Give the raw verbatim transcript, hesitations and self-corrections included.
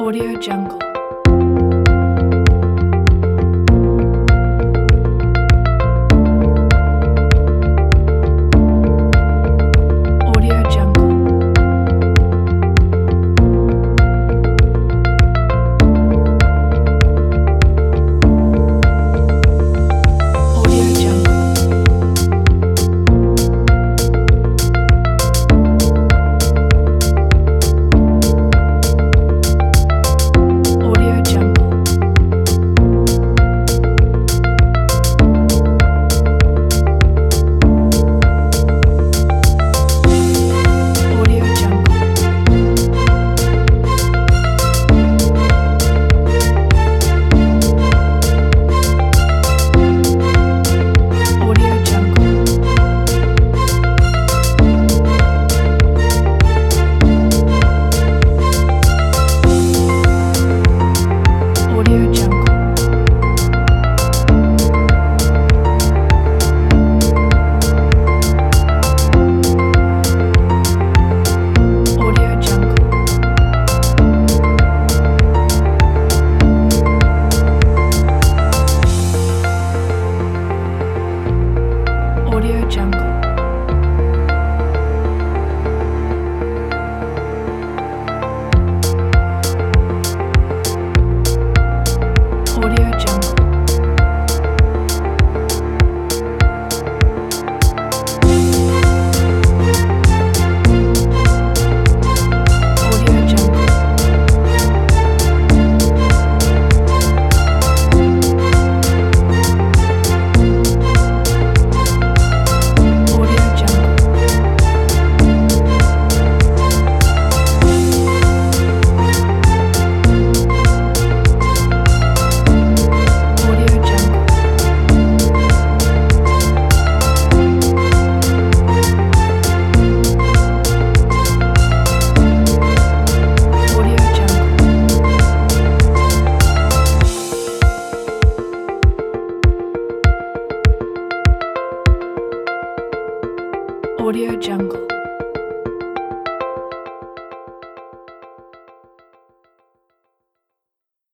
Audio Jungle. Audio Jungle. Audio Jungle. Audio Jungle. Audio Jungle. Audio Jungle. Audio Jungle. Audio Jungle. Audio Jungle. Audio Jungle. Audio Jungle. Audio Jungle. Audio Jungle. Audio Jungle. Audio Jungle.